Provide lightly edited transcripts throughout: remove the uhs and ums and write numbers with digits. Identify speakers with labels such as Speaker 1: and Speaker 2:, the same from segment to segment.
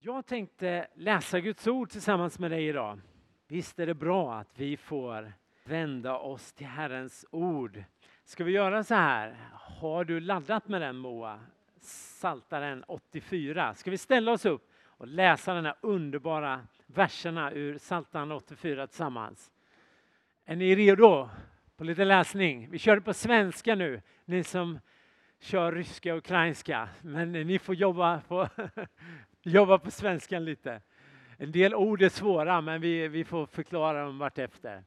Speaker 1: Jag tänkte läsa Guds ord tillsammans med dig idag. Visst är det bra att vi får vända oss till Herrens ord. Ska vi göra så här? Har du laddat med den, Moa? Psaltaren 84. Ska vi ställa oss upp och läsa de här underbara verserna ur Psaltaren 84 tillsammans? Är ni redo på lite läsning? Vi kör på svenska nu. Ni som kör ryska och ukrainska. Men ni får jobba på svenskan lite. En del ord är svåra, men vi får förklara dem vartefter.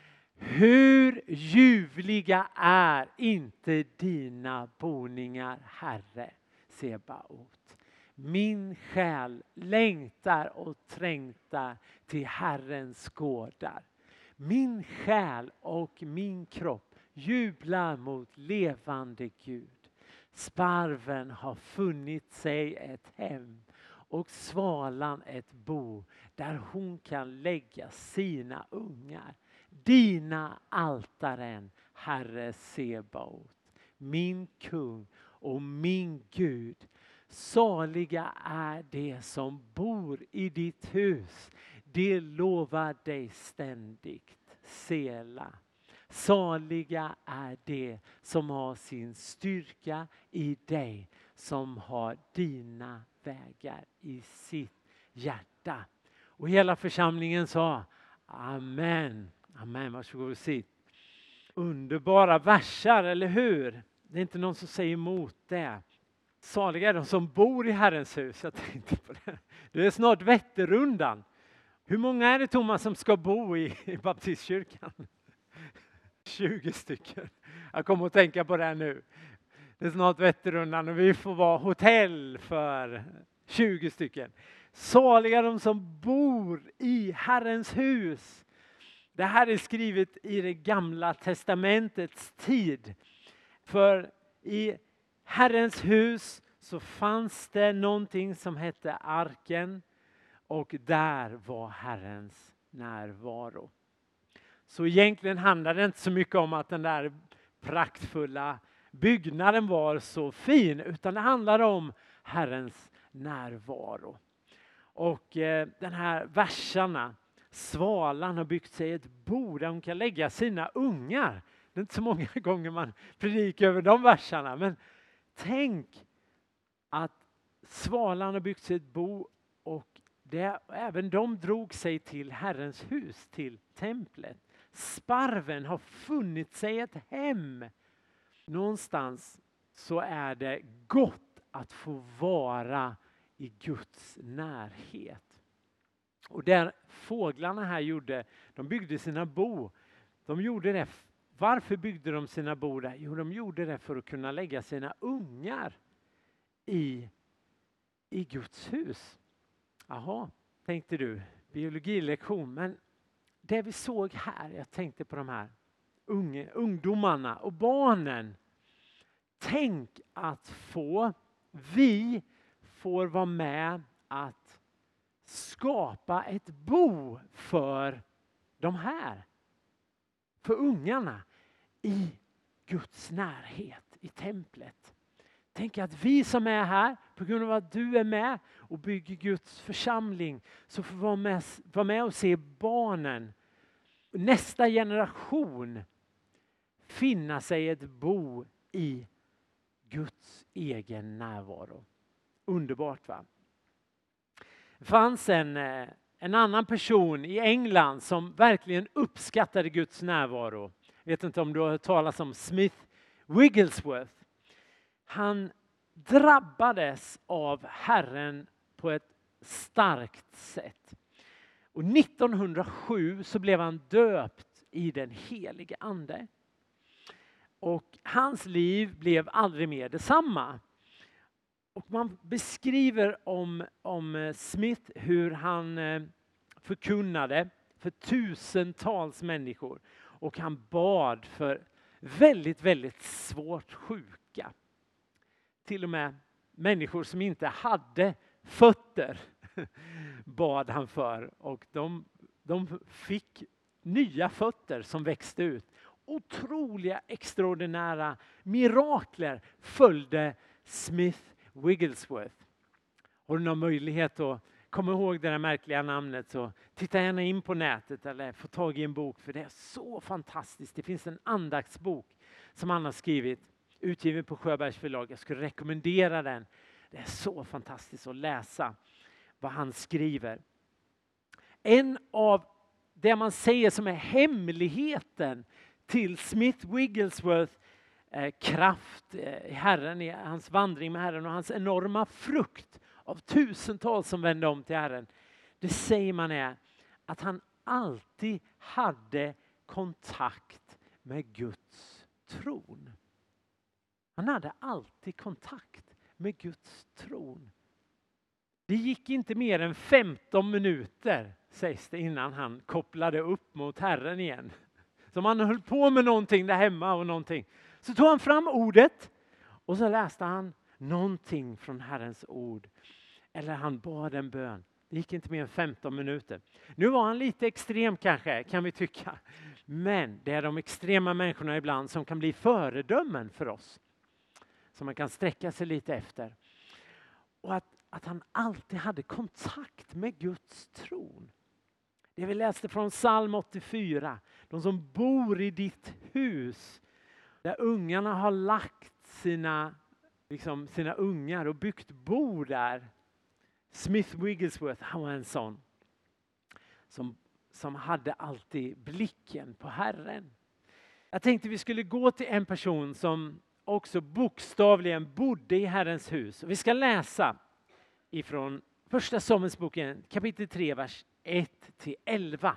Speaker 1: Hur ljuvliga är inte dina boningar, Herre Sebaot. Min själ längtar och trängtar till Herrens gårdar. Min själ och min kropp jublar mot levande Gud. Sparven har funnit sig ett hem och svalan ett bo där hon kan lägga sina ungar. Dina altaren, Herre Sebaot, min kung och min Gud. Saliga är de som bor i ditt hus. De lovar dig ständigt, Sela. Saliga är de som har sin styrka i dig, som har dina vägar i sitt hjärta. Och hela församlingen sa amen. Amen, varsågod och sitt. Underbara versar, eller hur? Det är inte någon som säger emot det. Saliga är de som bor i Herrens hus. Jag tänkte på det. Det är snart Vätternrundan. Hur många är det, Thomas, som ska bo i baptistkyrkan? 20 stycken. Jag kommer att tänka på det här nu. Det är snart Vätternrundan och vi får vara hotell för 20 stycken. Saliga de som bor i Herrens hus. Det här är skrivet i det gamla testamentets tid. För i Herrens hus så fanns det någonting som hette arken. Och där var Herrens närvaro. Så egentligen handlar det inte så mycket om att den där praktfulla byggnaden var så fin. Utan det handlar om Herrens närvaro. Och den här verserna. Svalan har byggt sig ett bo där hon kan lägga sina ungar. Det är inte så många gånger man predikar över de verserna. Men tänk att svalan har byggt sig ett bo. Och även de drog sig till Herrens hus, till templet. Sparven har funnit sig ett hem. Någonstans så är det gott att få vara i Guds närhet. Och där fåglarna här gjorde, de byggde sina bo. De gjorde det. Varför byggde de sina bo där? Jo, de gjorde det för att kunna lägga sina ungar i Guds hus. Jaha, tänkte du, biologilektion. Men det vi såg här, jag tänkte på de här ungdomarna och barnen. Tänk att vi får vara med att skapa ett bo för de här. För ungarna i Guds närhet i templet. Tänk att vi som är här, på grund av att du är med och bygger Guds församling, så får vi vara med och se barnen, nästa generation, finna sig ett bo i Guds egen närvaro. Underbart, va? Det fanns en annan person i England som verkligen uppskattade Guds närvaro. Jag vet inte om du har hört talas om Smith Wigglesworth. Han drabbades av Herren på ett starkt sätt. Och 1907 så blev han döpt i den helige ande. Och hans liv blev aldrig mer detsamma. Och man beskriver om Smith hur han förkunnade för tusentals människor. Och han bad för väldigt, väldigt svårt sjuka. Till och med människor som inte hade fötter bad han för. Och de fick nya fötter som växte ut. Otroliga, extraordinära mirakler följde Smith Wigglesworth. Har du någon möjlighet att kommer ihåg det där märkliga namnet så titta gärna in på nätet eller få tag i en bok för det är så fantastiskt. Det finns en andaktsbok som han har skrivit, utgiven på Sjöbergs förlag. Jag skulle rekommendera den. Det är så fantastiskt att läsa vad han skriver. En av det man säger som är hemligheten till Smith Wigglesworth kraft i Herren, i hans vandring med Herren och hans enorma frukt av tusentals som vände om till Herren. Det säger man är att han alltid hade kontakt med Guds tron. Han hade alltid kontakt med Guds tron. Det gick inte mer än 15 minuter sägs det innan han kopplade upp mot Herren igen. Som han höll på med någonting där hemma och någonting. Så tog han fram ordet och så läste han någonting från Herrens ord. Eller han bad en bön. Det gick inte mer än 15 minuter. Nu var han lite extrem kanske, kan vi tycka. Men det är de extrema människorna ibland som kan bli föredömen för oss. Som man kan sträcka sig lite efter. Och att han alltid hade kontakt med Guds tron. Det vi läste från psalm 84. De som bor i ditt hus. Där ungarna har lagt sina ungar och byggt bo där. Smith Wigglesworth, han var en sån. Som hade alltid blicken på Herren. Jag tänkte vi skulle gå till en person som också bokstavligen bodde i Herrens hus. Och vi ska läsa ifrån första Samuelsboken kapitel 3 vers 1-11.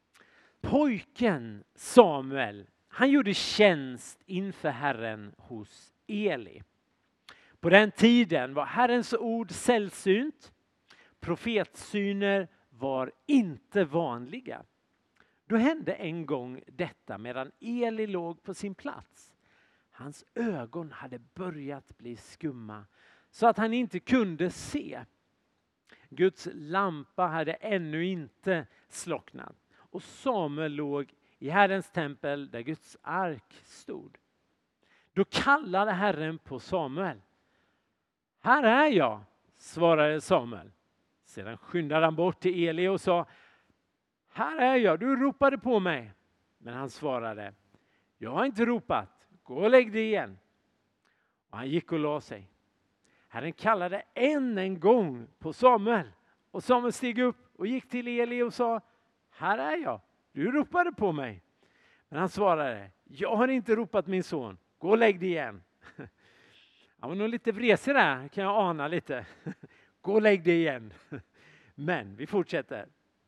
Speaker 1: Pojken Samuel, han gjorde tjänst inför Herren hos Eli. På den tiden var Herrens ord sällsynt. Profetsyner var inte vanliga. Då hände en gång detta medan Eli låg på sin plats. Hans ögon hade börjat bli skumma så att han inte kunde se. Guds lampa hade ännu inte slocknat. Och Samuel låg i Herrens tempel där Guds ark stod. Då kallade Herren på Samuel. Här är jag, svarade Samuel. Sedan skyndade han bort till Eli och sa, här är jag, du ropade på mig. Men han svarade, jag har inte ropat, gå och lägg dig igen. Och han gick och la sig. Herren kallade än en gång på Samuel. Och Samuel steg upp och gick till Eli och sa, här är jag, du ropade på mig. Men han svarade, jag har inte ropat min son, gå och lägg dig igen. Han var nog lite vresig där, kan jag ana lite. Gå och lägg dig igen. Men vi fortsätter.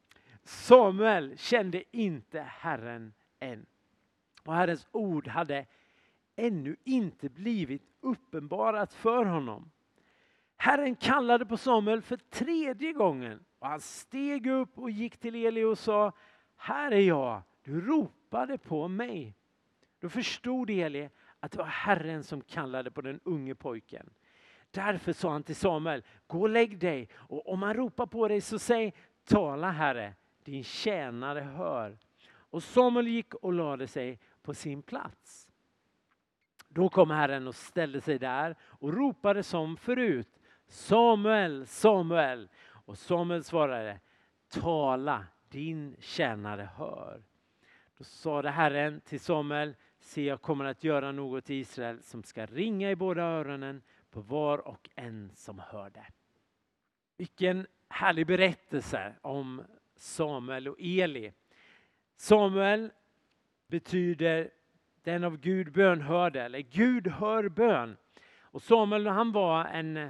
Speaker 1: Samuel kände inte Herren än. Och Herrens ord hade ännu inte blivit uppenbarat för honom. Herren kallade på Samuel för 3:e gången. Och han steg upp och gick till Eli och sa, här är jag, du ropade på mig. Då förstod Eli att det var Herren som kallade på den unge pojken. Därför sa han till Samuel, gå och lägg dig. Och om han ropar på dig så säg, tala Herre, din tjänare hör. Och Samuel gick och lade sig på sin plats. Då kom Herren och ställde sig där och ropade som förut, Samuel, Samuel. Och Samuel svarade, tala, din tjänare hör. Då sade Herren till Samuel, se jag kommer att göra något i Israel som ska ringa i båda öronen på var och en som hör det. Vilken härlig berättelse om Samuel och Eli. Samuel betyder den av Gud bönhörde, eller Gud hör bön. Och Samuel, han var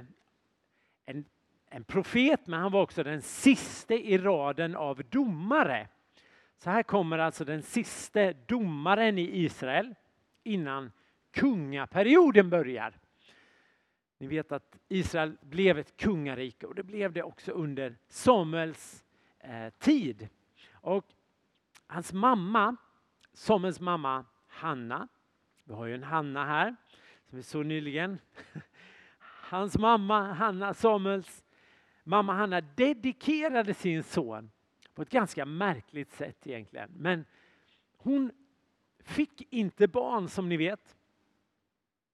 Speaker 1: en profet, men han var också den sista i raden av domare. Så här kommer alltså den sista domaren i Israel innan kungaperioden börjar. Ni vet att Israel blev ett kungarike och det blev det också under Samuels tid. Och hans mamma, Samuels mamma Hanna, vi har ju en Hanna här som vi såg nyligen. Hans mamma Hanna, Samuels mamma Hanna dedikerade sin son på ett ganska märkligt sätt egentligen. Men hon fick inte barn som ni vet.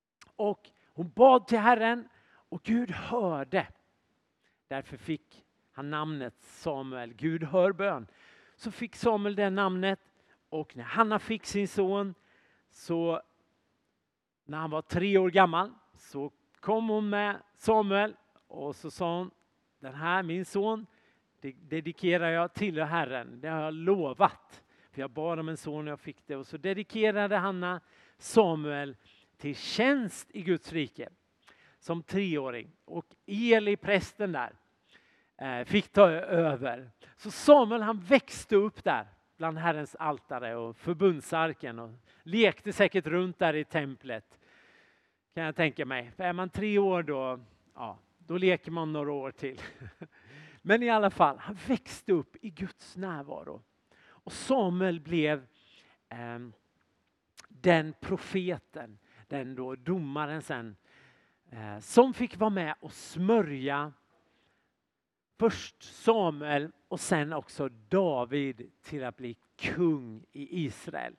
Speaker 1: Och hon bad till Herren och Gud hörde. Därför fick han namnet Samuel. Gud hör bön. Så fick Samuel det namnet, och när Hanna fick sin son, så när han var 3 år gammal, så kom hon med Samuel och så sa hon: den här, min son, dedikerar jag till Herren. Det har jag lovat. För jag bad om en son och jag fick det. Och så dedikerade Hanna Samuel till tjänst i Guds rike som 3-åring. Och Eli, prästen där, fick ta över. Så Samuel, han växte upp där bland Herrens altare och förbundsarken och lekte säkert runt där i templet. Kan jag tänka mig. För är man 3 år då leker man några år till. Men i alla fall, han växte upp i Guds närvaro. Och Samuel blev den profeten, den då domaren sen, som fick vara med och smörja först Samuel och sen också David till att bli kung i Israel.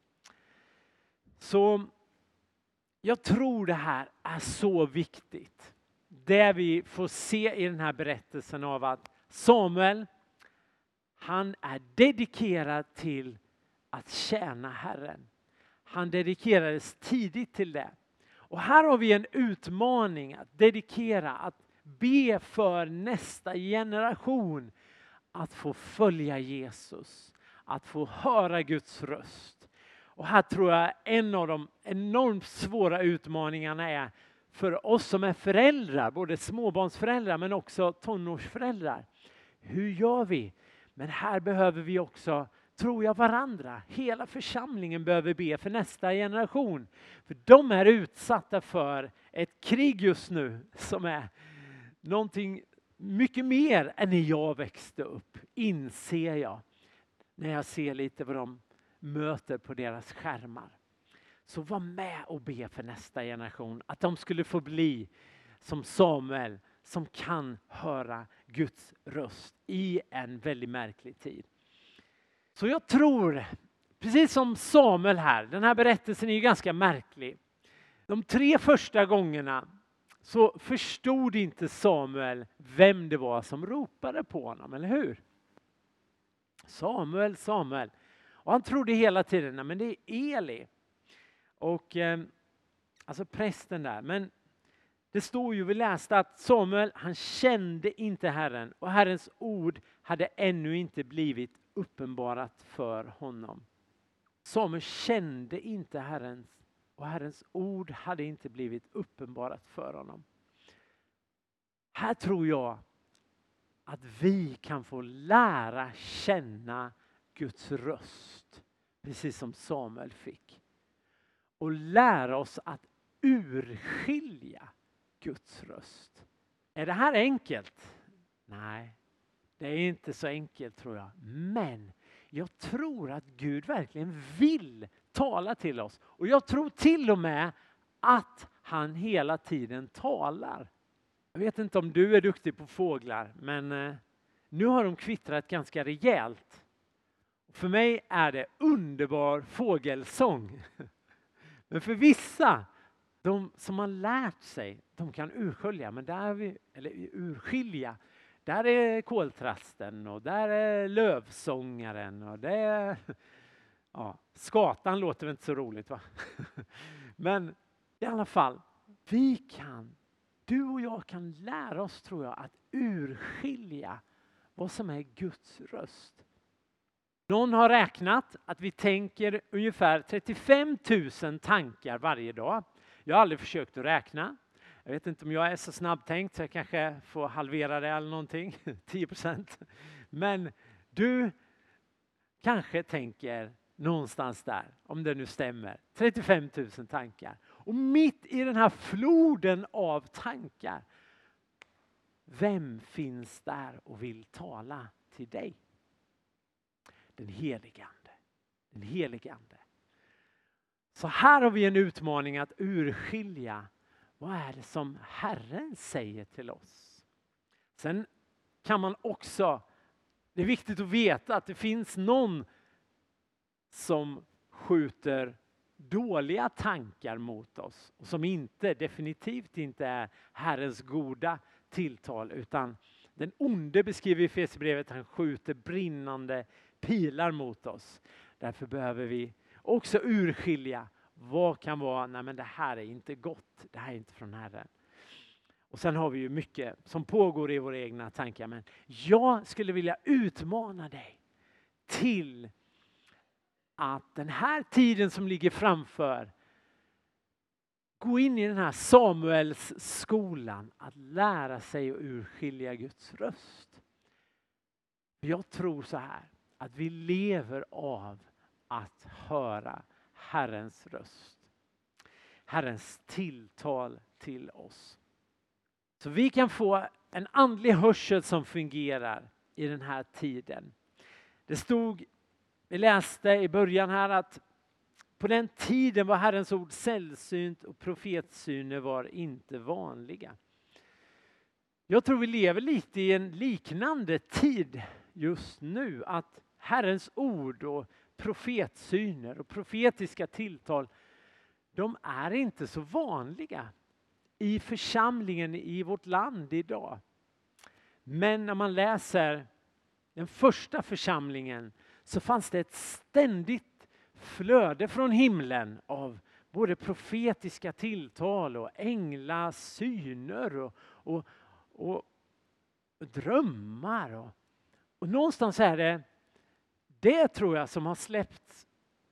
Speaker 1: Så jag tror det här är så viktigt. Det vi får se i den här berättelsen av att Samuel, han är dedikerad till att tjäna Herren. Han dedikerades tidigt till det. Och här har vi en utmaning att dedikera, att be för nästa generation att få följa Jesus, att få höra Guds röst. Och här tror jag en av de enormt svåra utmaningarna är för oss som är föräldrar, både småbarnsföräldrar men också tonårsföräldrar. Hur gör vi? Men här behöver vi också, tror jag, varandra. Hela församlingen behöver be för nästa generation. För de är utsatta för ett krig just nu som är någonting mycket mer än när jag växte upp, inser jag. När jag ser lite vad de möter på deras skärmar. Så var med och be för nästa generation. Att de skulle få bli som Samuel, som kan höra Guds röst i en väldigt märklig tid. Så jag tror, precis som Samuel här, den här berättelsen är ju ganska märklig. De 3 första gångerna så förstod inte Samuel vem det var som ropade på honom, eller hur? Samuel, Samuel. Och han trodde hela tiden, men det är Eli. Och alltså prästen där. Men det står ju, vi läste att Samuel, han kände inte Herren. Och Herrens ord hade ännu inte blivit uppenbarat för honom. Samuel kände inte Herren. Och Herrens ord hade inte blivit uppenbarat för honom. Här tror jag att vi kan få lära känna Guds röst. Precis som Samuel fick. Och lära oss att urskilja Guds röst. Är det här enkelt? Nej, det är inte så enkelt tror jag. Men jag tror att Gud verkligen vill tala till oss. Och jag tror till och med att han hela tiden talar. Jag vet inte om du är duktig på fåglar, men nu har de kvittrat ganska rejält. För mig är det underbar fågelsång. Men för vissa, de som har lärt sig, de kan urskilja. Men där är koltrasten och där är lövsångaren. Och det är, skatan låter väl inte så roligt, va? Men i alla fall, du och jag kan lära oss, tror jag, att urskilja vad som är Guds röst. Någon har räknat att vi tänker ungefär 35 000 tankar varje dag. Jag har aldrig försökt att räkna. Jag vet inte om jag är så snabbtänkt så jag kanske får halvera det eller någonting. 10%. Men du kanske tänker någonstans där, om det nu stämmer. 35 000 tankar. Och mitt i den här floden av tankar, vem finns där och vill tala till dig? Den helige Ande. Den helige Ande. Så här har vi en utmaning att urskilja vad är det som Herren säger till oss. Sen kan man också, det är viktigt att veta att det finns någon som skjuter dåliga tankar mot oss. Och som definitivt inte är Herrens goda tilltal, utan Den onde beskriver i Efesierbrevet, han skjuter brinnande pilar mot oss. Därför behöver vi också urskilja vad kan vara, nej men det här är inte gott, det här är inte från Herren. Och sen har vi ju mycket som pågår i våra egna tankar, men jag skulle vilja utmana dig till att den här tiden som ligger framför, gå in i den här Samuels skolan att lära sig att urskilja Guds röst. Jag tror så här, att vi lever av att höra Herrens röst. Herrens tilltal till oss. Så vi kan få en andlig hörsel som fungerar i den här tiden. Det stod, vi läste i början här att på den tiden var Herrens ord sällsynt och profetsyner var inte vanliga. Jag tror vi lever lite i en liknande tid just nu. Att Herrens ord och profetsyner och profetiska tilltal, de är inte så vanliga i församlingen i vårt land idag. Men när man läser den första församlingen så fanns det ett ständigt flöde från himlen av både profetiska tilltal och änglasyner och drömmar. Och någonstans är det tror jag som har släppts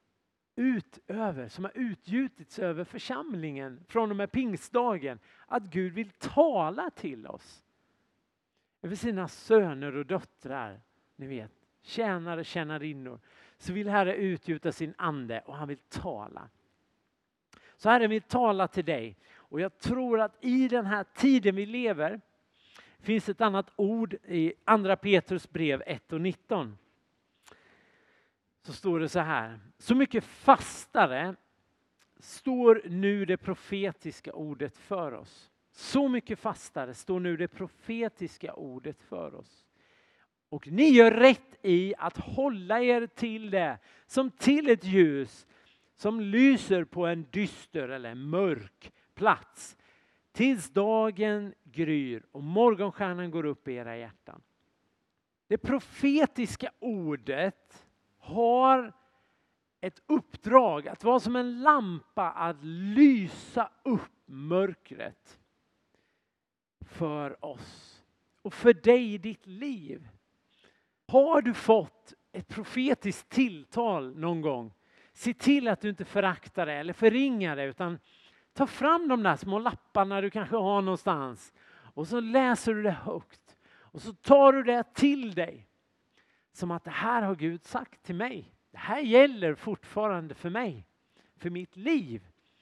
Speaker 1: ut över, som har utgjutits över församlingen från och med pingstdagen. Att Gud vill tala till oss. Över sina söner och döttrar, ni vet, tjänare, tjänarinnor. Så vill Herre utgjuta sin ande och han vill tala. Så Herre vill tala till dig. Och jag tror att i den här tiden vi lever finns ett annat ord i andra Petrus brev 1:19. Så står det så här. Så mycket fastare står nu det profetiska ordet för oss. Så mycket fastare står nu det profetiska ordet för oss. Och ni gör rätt i att hålla er till det som till ett ljus som lyser på en dyster eller mörk plats. Tills dagen gryr och morgonstjärnan går upp i era hjärtan. Det profetiska ordet har ett uppdrag att vara som en lampa att lysa upp mörkret för oss och för dig i ditt liv. Har du fått ett profetiskt tilltal någon gång? Se till att du inte föraktar det eller förringar det, utan ta fram de där små lapparna du kanske har någonstans och så läser du det högt och så tar du det till dig. Som att det här har Gud sagt till mig. Det här gäller fortfarande för mig, för mitt liv.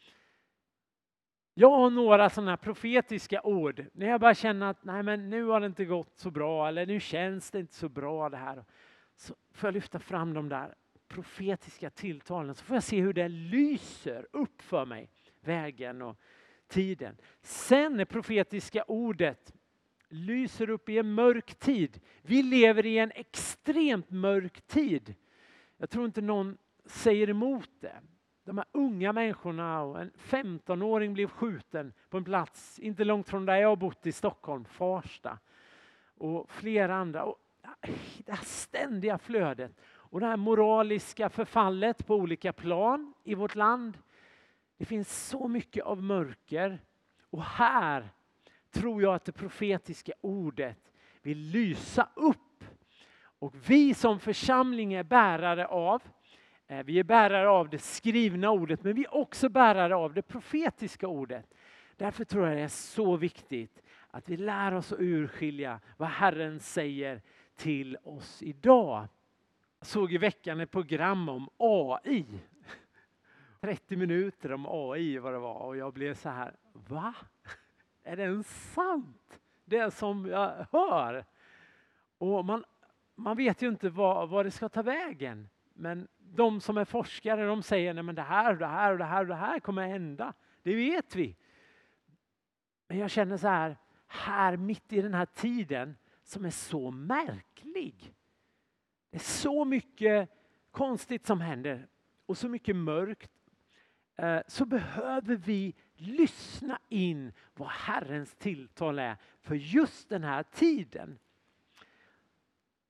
Speaker 1: Jag har några sådana profetiska ord. När jag bara känner att nej, men nu har det inte gått så bra. Eller nu känns det inte så bra det här. Så får jag lyfta fram de där profetiska tilltalen. Så får jag se hur det lyser upp för mig. Vägen och tiden. Sen är profetiska ordet lyser upp i en mörk tid. Vi lever i en extremt mörk tid. Jag tror inte någon säger emot det. De här unga människorna och en 15-åring blev skjuten på en plats inte långt från där jag har bott i Stockholm, Farsta. Och flera andra. Och det här ständiga flödet och det här moraliska förfallet på olika plan i vårt land. Det finns så mycket av mörker. Och här tror jag att det profetiska ordet vill lysa upp. Och vi som församling är bärare av. Vi är bärare av det skrivna ordet, men vi är också bärare av det profetiska ordet. Därför tror jag det är så viktigt att vi lär oss att urskilja vad Herren säger till oss idag. Jag såg i veckan ett program om AI. 30 minuter om AI vad det var och jag blev så här, va? Är det ens sant? Det som jag hör. Och man vet ju inte vad det ska ta vägen. Men de som är forskare, de säger nej men det här kommer hända. Det vet vi. Men jag känner så här mitt i den här tiden som är så märklig. Det är så mycket konstigt som händer och så mycket mörkt. Så behöver vi lyssna in vad Herrens tilltal är för just den här tiden.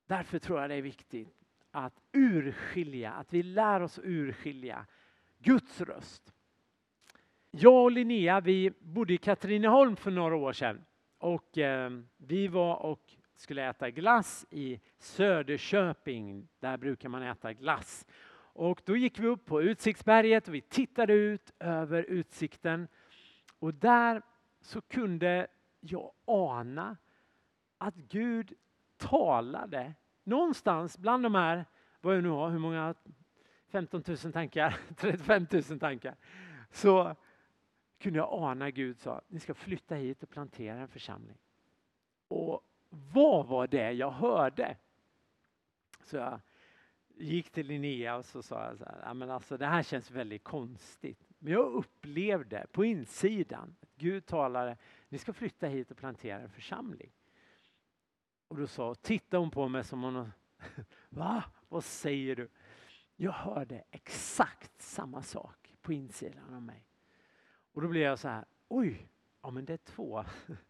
Speaker 1: Därför tror jag det är viktigt att urskilja, att vi lär oss urskilja Guds röst. Jag och Linnea, vi bodde i Katrineholm för några år sedan. Och vi var och skulle äta glass i Söderköping. Där brukar man äta glass. Och då gick vi upp på Utsiktsberget och vi tittade ut över utsikten. Och där så kunde jag ana att Gud talade någonstans bland de här, vad jag nu har, hur många, 15 000 tankar, 35 000 tankar. Så kunde jag ana Gud sa, ni ska flytta hit och plantera en församling. Och vad var det jag hörde? Så jag gick till Linnea och så sa jag så här, men alltså det här känns väldigt konstigt. Men jag upplevde på insidan att Gud talade, ni ska flytta hit och plantera en församling. Och då tittade hon på mig som hon, va? Vad säger du? Jag hörde exakt samma sak på insidan av mig. Och då blev jag så här, oj, ja men det är två.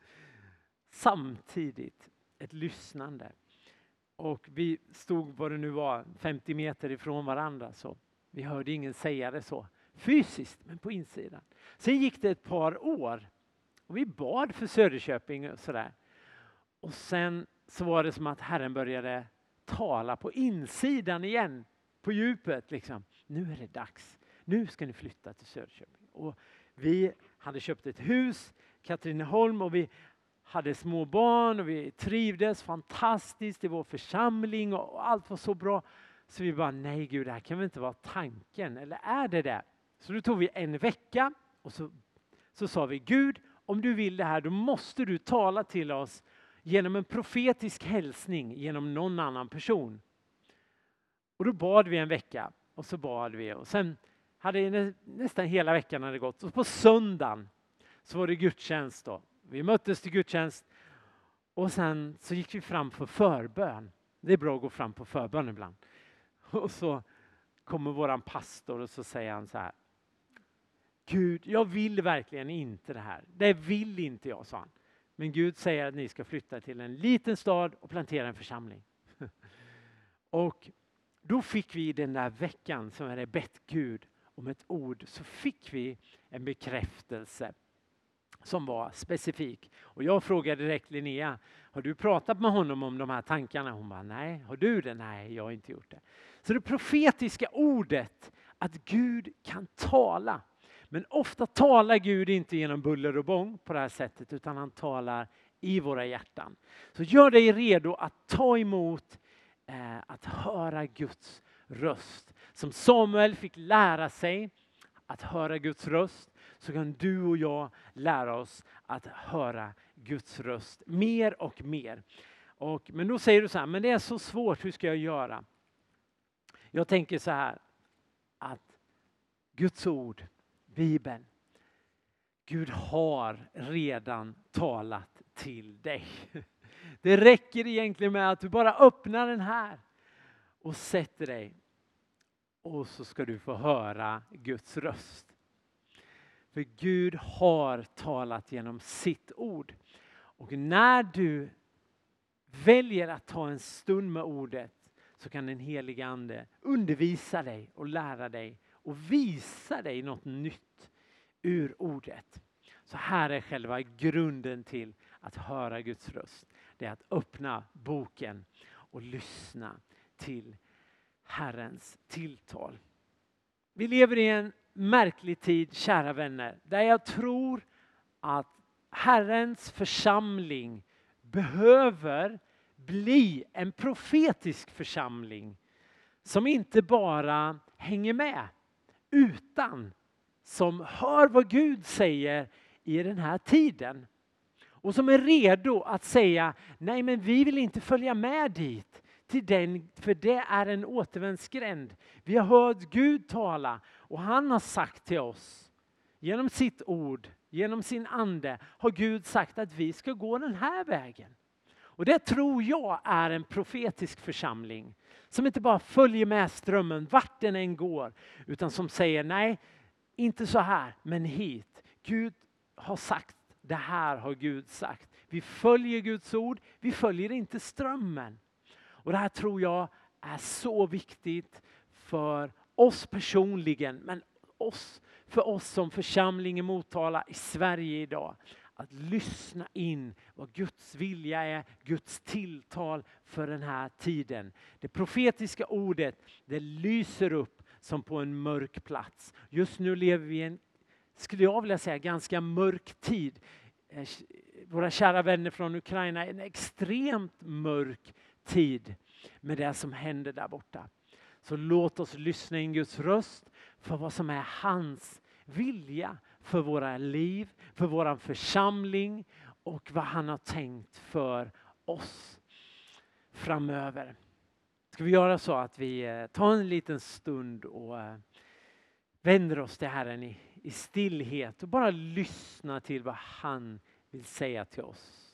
Speaker 1: Samtidigt ett lyssnande. Och vi stod, vad det nu var, 50 meter ifrån varandra. Så vi hörde ingen säga det så fysiskt, men på insidan. Sen gick det ett par år. Och vi bad för Söderköping och sådär. Och sen så var det som att Herren började tala på insidan igen. På djupet liksom. Nu är det dags. Nu ska ni flytta till Söderköping. Och vi hade köpt ett hus, Katrineholm, och vi hade små barn och vi trivdes fantastiskt i vår församling och allt var så bra. Så vi bara, nej Gud, det här kan väl inte vara tanken, eller är det det? Så då tog vi en vecka och så sa vi, Gud, om du vill det här, då måste du tala till oss genom en profetisk hälsning, genom någon annan person. Och då bad vi en vecka och så bad vi och sen hade nästan hela veckan hade gått. Och på söndagen så var det gudstjänst då. Vi möttes till gudstjänst och sen så gick vi fram för förbön. Det är bra att gå fram på förbön ibland. Och så kommer våran pastor och så säger han så här. Gud, jag vill verkligen inte det här. Det vill inte jag, sa han. Men Gud säger att ni ska flytta till en liten stad och plantera en församling. Och då fick vi den där veckan som hade bett Gud om ett ord, så fick vi en bekräftelse som var specifik. Och jag frågade direkt Linnea, har du pratat med honom om de här tankarna? Hon bara, nej. Har du det? Nej, jag har inte gjort det. Så det profetiska ordet, att Gud kan tala. Men ofta talar Gud inte genom buller och bång på det här sättet, utan han talar i våra hjärtan. Så gör dig redo att ta emot, att höra Guds röst. Som Samuel fick lära sig att höra Guds röst, så kan du och jag lära oss att höra Guds röst mer och mer. Men då säger du så här, men det är så svårt, hur ska jag göra? Jag tänker så här, att Guds ord, Bibeln, Gud har redan talat till dig. Det räcker egentligen med att du bara öppnar den här och sätter dig. Och så ska du få höra Guds röst. För Gud har talat genom sitt ord. Och när du väljer att ta en stund med ordet, så kan den helige ande undervisa dig och lära dig och visa dig något nytt ur ordet. Så här är själva grunden till att höra Guds röst. Det är att öppna boken och lyssna till Herrens tilltal. Vi lever i en märklig tid, kära vänner, där jag tror att Herrens församling behöver bli en profetisk församling som inte bara hänger med, utan som hör vad Gud säger i den här tiden. Och som är redo att säga, nej men vi vill inte följa med dit. Till den, för det är en återvändsgränd. Vi har hört Gud tala och han har sagt till oss genom sitt ord, genom sin ande har Gud sagt att vi ska gå den här vägen. Och det tror jag är en profetisk församling som inte bara följer med strömmen vart den än går, utan som säger nej, inte så här men hit. Gud har sagt, det här har Gud sagt. Vi följer Guds ord, vi följer inte strömmen. Och det här tror jag är så viktigt för oss personligen, men för oss som församling i Motala i Sverige idag. Att lyssna in vad Guds vilja är, Guds tilltal för den här tiden. Det profetiska ordet, det lyser upp som på en mörk plats. Just nu lever vi i en, skulle jag vilja säga, ganska mörk tid. Våra kära vänner från Ukraina, en extremt mörk tid med det som händer där borta. Så låt oss lyssna in Guds röst för vad som är hans vilja för våra liv, för våran församling och vad han har tänkt för oss framöver. Ska vi göra så att vi tar en liten stund och vänder oss till Herren i stillhet och bara lyssna till vad han vill säga till oss.